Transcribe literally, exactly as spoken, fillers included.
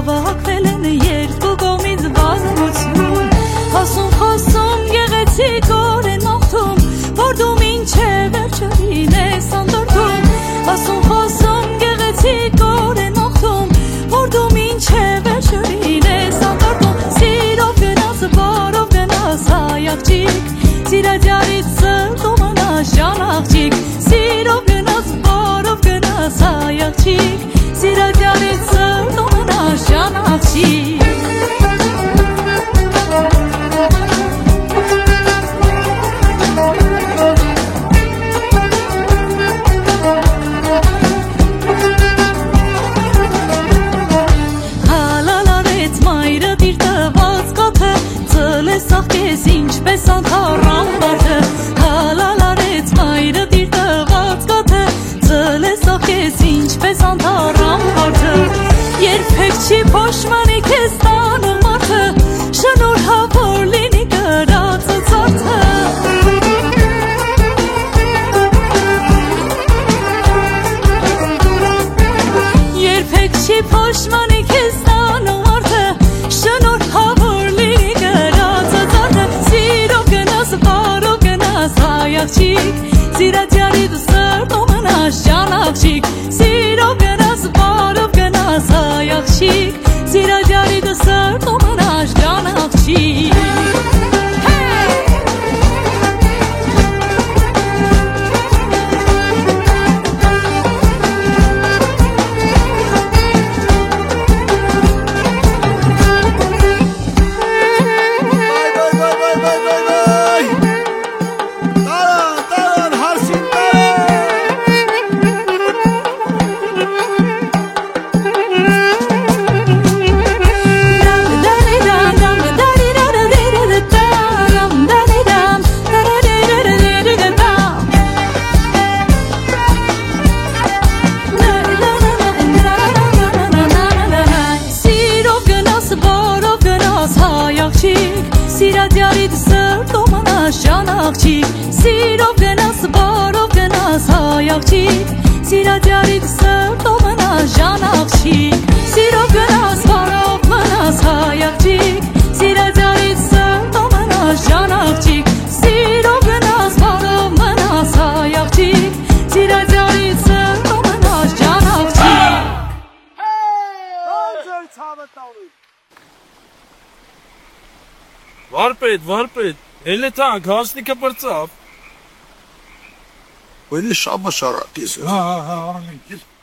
հավաքվել են երկու կողմից բազմություն Հասում խոսում գեղեցիկ օր են մաղթում Որ դու մինչև վերջը լինես անդորդում Հասում խոսում գեղեցիկ օր են մաղթում Որ դու մինչև վերջը լինես անդորդում Սիրով գնաս, բարով գնաս, հայ աղջիկ Սիրադյարից սրտում մնաս, ջան աղջիկ Սիրով գնաս, բարով գնաս, հայ աղջիկ Սիրադյարից սրտում մնաս, ջան աղջիկ Սաղկես ինչպես անթառան բաթը Հալալ արեց մայրը դիր տված կաթը Ձլ է սաղկես ինչպես անթառան բաթը Երբեք չի փոշմանի քեզ տանը մարդը Շնորհավոր լինի գրածը ծարդը Երբեք չի փոշմանի քեզ տանը մարդը Շնորհավոր լինի աղջիկ Սիրադյարիդ սրտում մնաս, ջան աղջիկ Սիրով գնաս, բարով գնաս, հայ աղջիկ Սիրադյարիդ սրտում մնաս, ջան աղջիկ Սիրադյարիդ սրտում մնաս, ջան աղջիկ Սիրով գնաս, բարով գնաս, հայ աղջիկ Սիրադյարիդ սրտում մնաս, ջան աղջիկ Սիրով գնաս, բարով մնաս, հայ աղջիկ Սիրադյարիդ սրտում մնաս, ջան աղջիկ Սիրով գնաս, բարով մնաս, հայ աղջիկ Սիրադյարիդ սրտում մնաս, ջան աղջիկ Վարպետ, վարպետ, էլ է տանք, հասնիքը պրծավ Վելի շամը շարատ ես Հա, հա, հա,